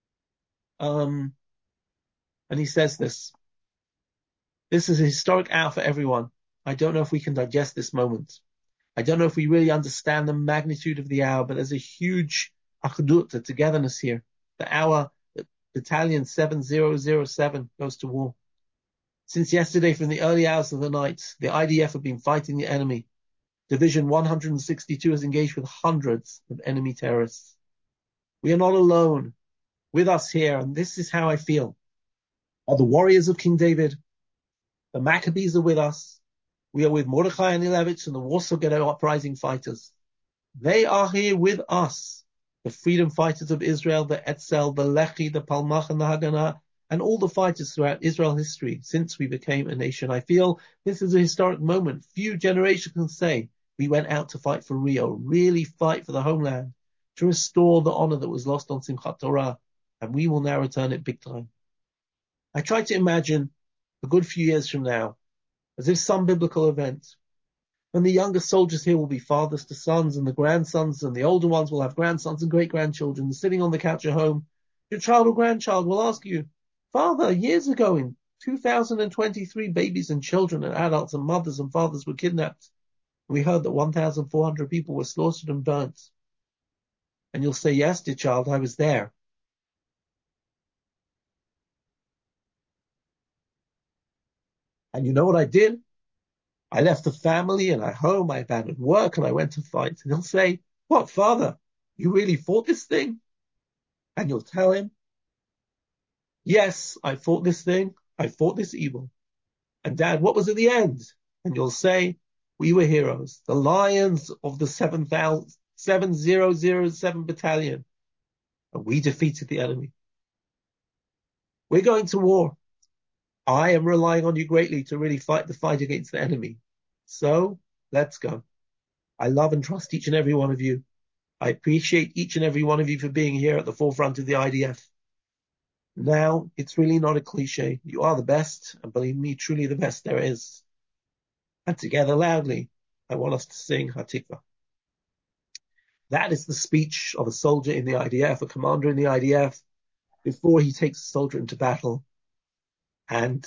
And he says this. This is a historic hour for everyone. I don't know if we can digest this moment. I don't know if we really understand the magnitude of the hour, but there's a huge achdut, a togetherness here. The hour that Battalion 7007 goes to war. Since yesterday, from the early hours of the night, the IDF have been fighting the enemy. Division 162 has engaged with hundreds of enemy terrorists. We are not alone. With us here, and this is how I feel, are the warriors of King David. The Maccabees are with us. We are with Mordechai and Ilevich and the Warsaw Ghetto Uprising fighters. They are here with us. The freedom fighters of Israel, the Etzel, the Lechi, the Palmach, and the Haganah, and all the fighters throughout Israel history since we became a nation. I feel this is a historic moment. Few generations can say we went out to fight for Rio, really fight for the homeland, to restore the honor that was lost on Simchat Torah, and we will now return it big time. I try to imagine a good few years from now, as if some biblical event, when the younger soldiers here will be fathers to sons, and the grandsons and the older ones will have grandsons and great-grandchildren sitting on the couch at home. Your child or grandchild will ask you, Father, years ago in 2023, babies and children and adults and mothers and fathers were kidnapped. We heard that 1,400 people were slaughtered and burnt. And you'll say, yes, dear child, I was there. And you know what I did? I left the family and I home, I abandoned work and I went to fight. And he'll say, what, Father, you really fought this thing? And you'll tell him, yes, I fought this thing. I fought this evil. And Dad, what was at the end? And you'll say, we were heroes, the lions of the 7007 battalion. And we defeated the enemy. We're going to war. I am relying on you greatly to really fight the fight against the enemy. So let's go. I love and trust each and every one of you. I appreciate each and every one of you for being here at the forefront of the IDF. Now, it's really not a cliche. You are the best, and believe me, truly the best there is. And together loudly, I want us to sing Hatikva. That is the speech of a soldier in the IDF, a commander in the IDF, before he takes a soldier into battle. And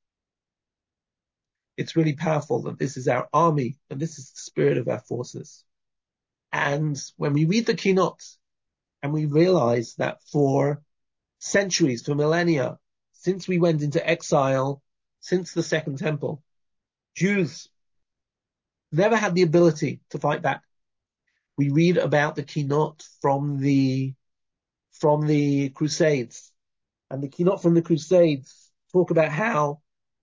it's really powerful that this is our army, and this is the spirit of our forces. And when we read the Kinot, and we realize that for centuries, for millennia, since we went into exile, since the Second Temple, Jews never had the ability to fight back. We read about the Kinot from the Crusades. And the Kinot from the Crusades talk about how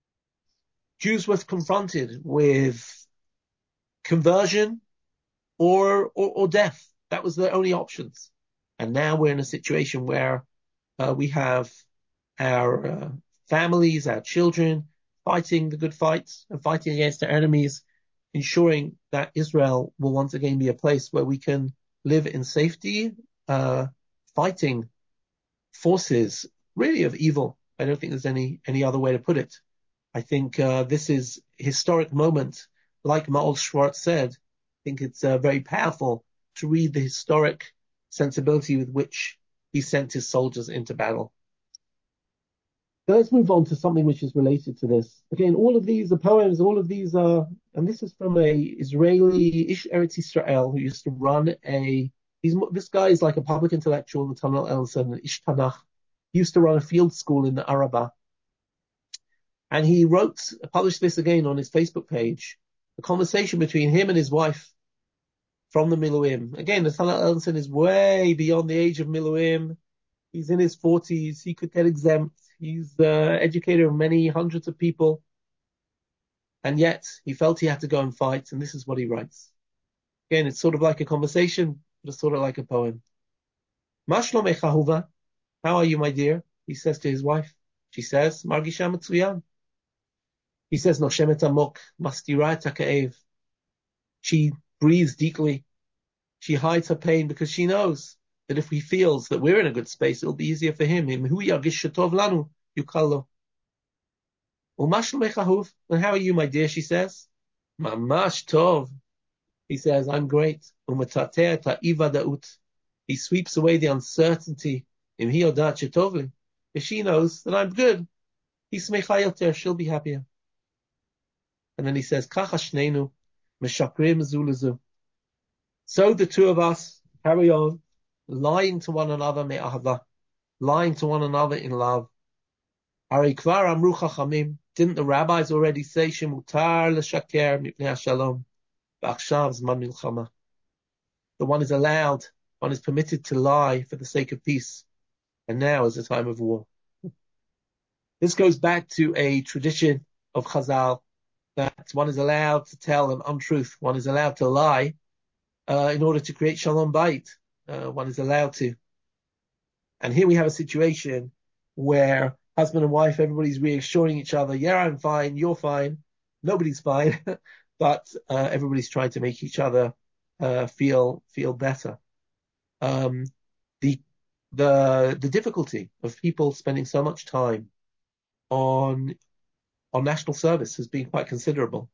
Jews were confronted with conversion or death. That was their only options. And now we're in a situation where we have our families, our children fighting the good fights and fighting against our enemies, ensuring that Israel will once again be a place where we can live in safety, fighting forces really of evil. I don't think there's any other way to put it. I think this is a historic moment. Like Maol Schwartz said, I think it's very powerful to read the historic sensibility with which he sent his soldiers into battle. So let's move on to something which is related to this. Again, all of these are poems, all of these are, and this is from a Israeli, Ish Eretz Yisrael, who used to run this guy is like a public intellectual, Nathaniel Elson, Ish Tanakh. He used to run a field school in the Arabah. And he published this again on his Facebook page, a conversation between him and his wife from the Miluim. Again, Nathaniel Elson is way beyond the age of Miluim. He's in his 40s. He could get exempt. He's the educator of many hundreds of people. And yet he felt he had to go and fight. And this is what he writes. Again, it's sort of like a conversation, but it's sort of like a poem. Ma shlomech ahuva? How are you, my dear? He says to his wife. She says, Margisha Matsuyan. He says, Noshemet amok, mastira et hakaev. She breathes deeply. She hides her pain because she knows that if he feels that we're in a good space, it'll be easier for him. And how are you, my dear? She says. Mamash tov. He says, I'm great. He sweeps away the uncertainty. If she knows that I'm good, she'll be happier. And then he says, so the two of us carry on, lying to one another me'ahava, lying to one another in love. Didn't the rabbis already say, Shemutar l'shaker mipnei hashalom, v'achshav zman milchama? The one is permitted to lie for the sake of peace, and now is a time of war. This goes back to a tradition of Chazal, that one is allowed to tell an untruth, one is allowed to lie, in order to create shalom bayit. One is allowed to. And here we have a situation where husband and wife, everybody's reassuring each other, yeah, I'm fine, you're fine, nobody's fine, but everybody's trying to make each other feel better. The difficulty of people spending so much time on national service has been quite considerable.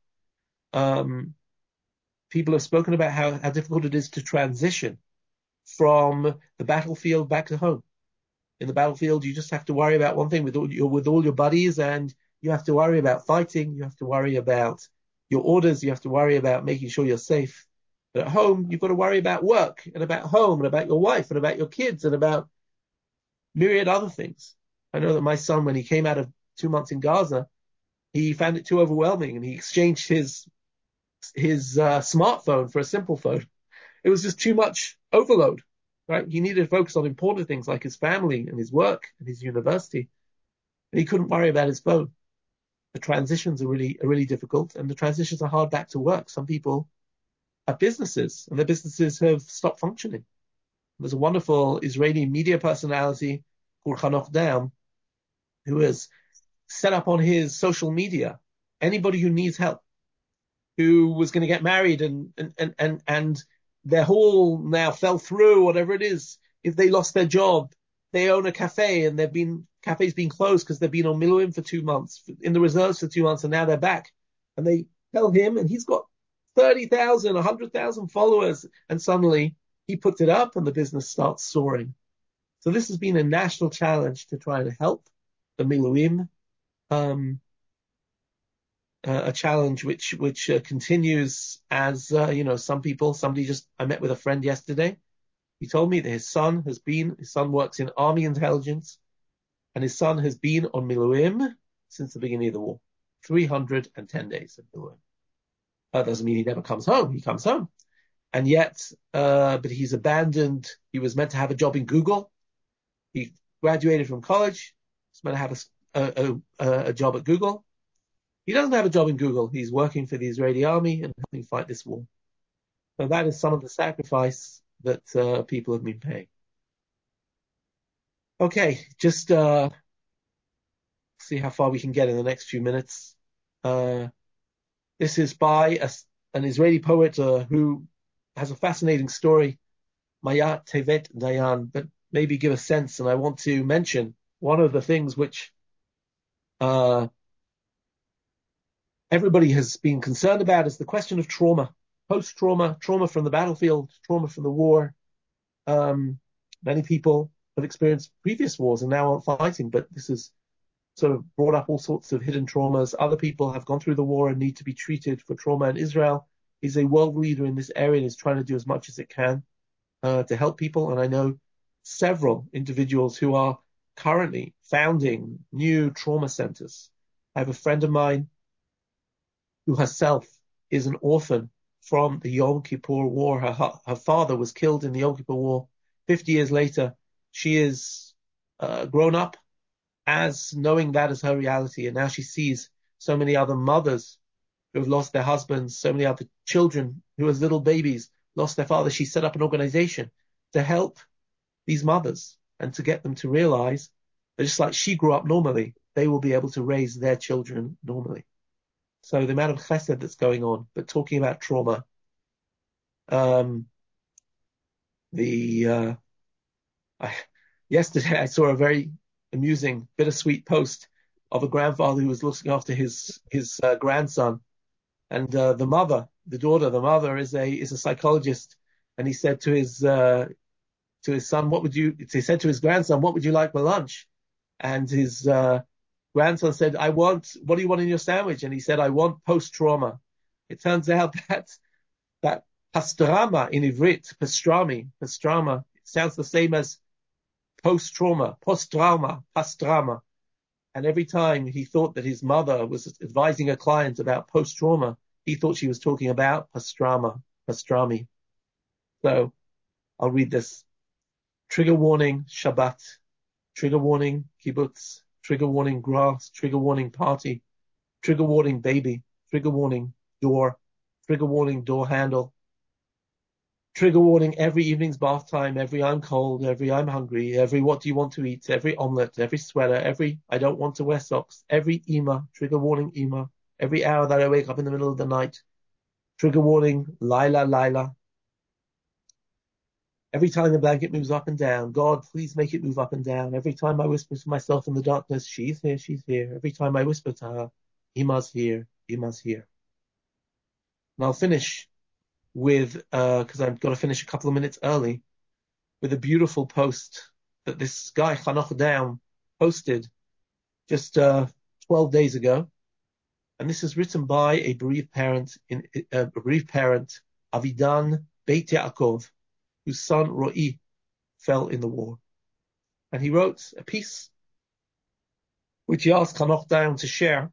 People have spoken about how difficult it is to transition from the battlefield back to home. In the battlefield, you just have to worry about one thing with all your buddies, and you have to worry about fighting. You have to worry about your orders. You have to worry about making sure you're safe. But at home, you've got to worry about work and about home and about your wife and about your kids and about myriad other things. I know that my son, when he came out of 2 months in Gaza, he found it too overwhelming, and he exchanged his smartphone for a simple phone. It was just too much overload, right? He needed to focus on important things like his family and his work and his university, and he couldn't worry about his phone. The transitions are really difficult, and the transitions are hard back to work. Some people have businesses, and their businesses have stopped functioning. There's a wonderful Israeli media personality called Hanoch Daum, who has set up on his social media anybody who needs help, who was going to get married and their haul now fell through, whatever it is. If they lost their job, they own a cafe and cafe's been closed because they've been on Miluim for 2 months, in the reserves for 2 months, and now they're back. And they tell him, and he's got 30,000, 100,000 followers, and suddenly he puts it up and the business starts soaring. So this has been a national challenge to try to help the Miluim, a challenge which continues as, I met with a friend yesterday. He told me that his son works in army intelligence, and his son has been on Miluim since the beginning of the war. 310 days of Miluim. That doesn't mean he never comes home. He comes home. And yet, but he's abandoned. He was meant to have a job in Google. He graduated from college. He's meant to have a job at Google. He doesn't have a job in Google. He's working for the Israeli army and helping fight this war. So that is some of the sacrifice that people have been paying. Okay, just see how far we can get in the next few minutes. This is by an Israeli poet who has a fascinating story, Mayat Tevet Dayan, but maybe give a sense. And I want to mention one of the things which everybody has been concerned about is the question of trauma, post-trauma, trauma from the battlefield, trauma from the war. Many people have experienced previous wars and now aren't fighting, but this has sort of brought up all sorts of hidden traumas. Other people have gone through the war and need to be treated for trauma. And Israel is a world leader in this area and is trying to do as much as it can to help people. And I know several individuals who are currently founding new trauma centers. I have a friend of mine who herself is an orphan from the Yom Kippur War. Her father was killed in the Yom Kippur War. 50 years later, she is grown up as knowing that as her reality. And now she sees so many other mothers who have lost their husbands, so many other children who as little babies lost their father. She set up an organization to help these mothers and to get them to realize that just like she grew up normally, they will be able to raise their children normally. So the amount of chesed that's going on, but talking about trauma, yesterday I saw a very amusing, bittersweet post of a grandfather who was looking after his grandson, and the mother is a psychologist, and he said to his son, he said to his grandson, what would you like for lunch? And his grandson said, what do you want in your sandwich? And he said, I want post-trauma. It turns out that pastrama in Ivrit, pastrama, it sounds the same as post-trauma, pastrama. And every time he thought that his mother was advising a client about post-trauma, he thought she was talking about pastrami. So I'll read this. Trigger warning, Shabbat. Trigger warning, kibbutz. Trigger warning, grass. Trigger warning, party. Trigger warning, baby. Trigger warning, door. Trigger warning, door handle. Trigger warning, every evening's bath time, every I'm cold, every I'm hungry, every what do you want to eat, every omelette, every sweater, every I don't want to wear socks, every Ema, trigger warning Ema, every hour that I wake up in the middle of the night. Trigger warning, Lila. Every time the blanket moves up and down, God, please make it move up and down. Every time I whisper to myself in the darkness, she's here. Every time I whisper to her, Ema's here. And I'll finish with, because I've got to finish a couple of minutes early, with a beautiful post that this guy, Hanoch Dayan, posted just 12 days ago. And this is written by a bereaved parent, Avidan Beit Yaakov, whose son Ro'i fell in the war. And he wrote a piece which he asked Hanoch Dayan to share,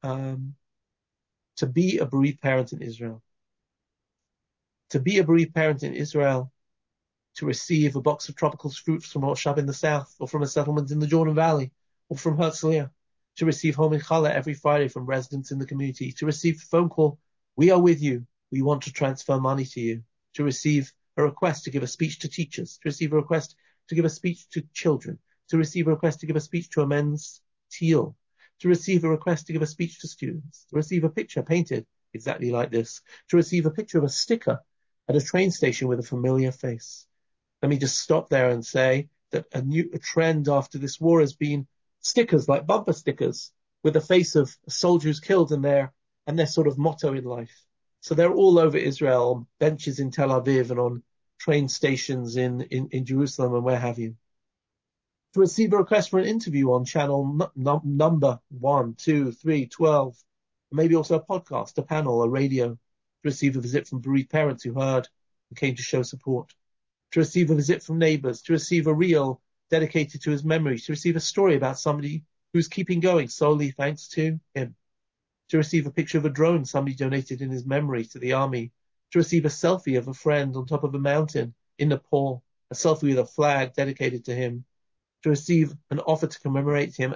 to be a bereaved parent in Israel. To be a bereaved parent in Israel, to receive a box of tropical fruits from Roshab in the south, or from a settlement in the Jordan Valley, or from Herzliya, to receive home in Challah every Friday from residents in the community, to receive a phone call, we are with you, we want to transfer money to you, to receive a request to give a speech to teachers, to receive a request to give a speech to children, to receive a request to give a speech to a men's teal, to receive a request to give a speech to students, to receive a picture painted exactly like this, to receive a picture of a sticker at a train station with a familiar face. Let me just stop there and say that a trend after this war has been stickers, like bumper stickers, with the face of a soldier who's killed and their sort of motto in life. So they're all over Israel, on benches in Tel Aviv and on train stations in Jerusalem and where have you. To receive a request for an interview on channel number 1, 2, 3, 12, maybe also a podcast, a panel, a radio. To receive a visit from bereaved parents who heard and came to show support. To receive a visit from neighbors, to receive a reel dedicated to his memory, to receive a story about somebody who's keeping going solely thanks to him. To receive a picture of a drone somebody donated in his memory to the army. To receive a selfie of a friend on top of a mountain in Nepal, a selfie with a flag dedicated to him. To receive an offer to commemorate him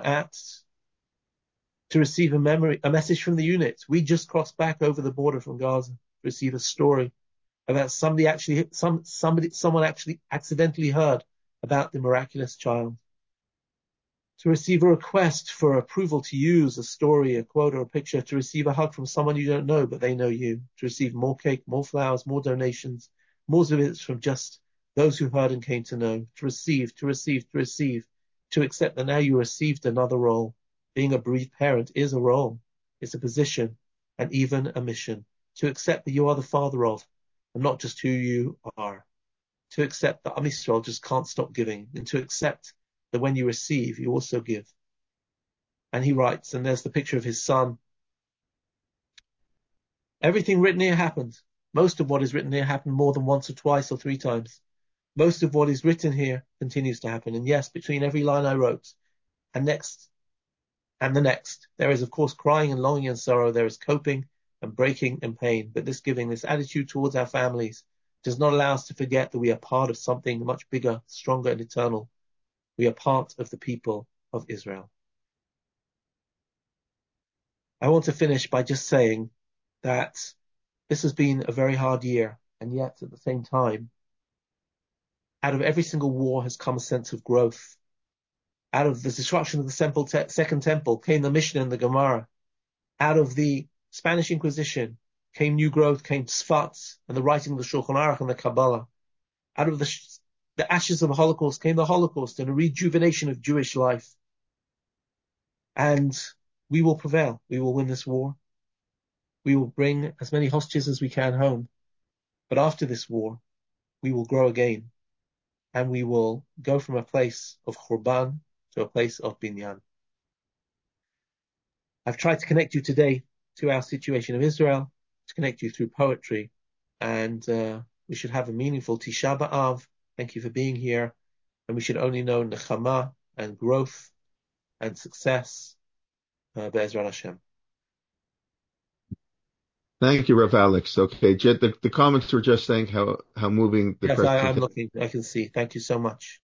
to receive a message from the unit. We just crossed back over the border from Gaza. To receive a story about someone actually accidentally heard about the miraculous child. To receive a request for approval to use a story, a quote, or a picture. To receive a hug from someone you don't know, but they know you. To receive more cake, more flowers, more donations, more visits from just those who heard and came to know. To receive. To accept that now you received another role. Being a bereaved parent is a role. It's a position and even a mission. To accept that you are the father of, and not just who you are. To accept that Am Yisrael just can't stop giving, and to accept that when you receive, you also give. And he writes, and there's the picture of his son. Everything written here happened. Most of what is written here happened more than once or twice or 3 times. Most of what is written here continues to happen. And yes, between every line I wrote and the next, there is of course crying and longing and sorrow. There is coping and breaking and pain. But this giving, this attitude towards our families does not allow us to forget that we are part of something much bigger, stronger and eternal. We are part of the people of Israel. I want to finish by just saying that this has been a very hard year, and yet at the same time, out of every single war has come a sense of growth. Out of the destruction of the Second Temple came the Mishnah and the Gemara. Out of the Spanish Inquisition came new growth, came Tzfat and the writing of the Shulchan Aruch and the Kabbalah. Out of the ashes of the Holocaust came the Holocaust and a rejuvenation of Jewish life. And we will prevail. We will win this war. We will bring as many hostages as we can home. But after this war, we will grow again. And we will go from a place of Khurban to a place of Binyan. I've tried to connect you today to our situation of Israel, to connect you through poetry. And we should have a meaningful Tisha B'Av. Thank you for being here. And we should only know nechama and growth and success. Be'ezrat Hashem. Thank you, Rav Alex. Okay, Jed, the comments were just saying how moving the Yes, president. I'm looking. I can see. Thank you so much.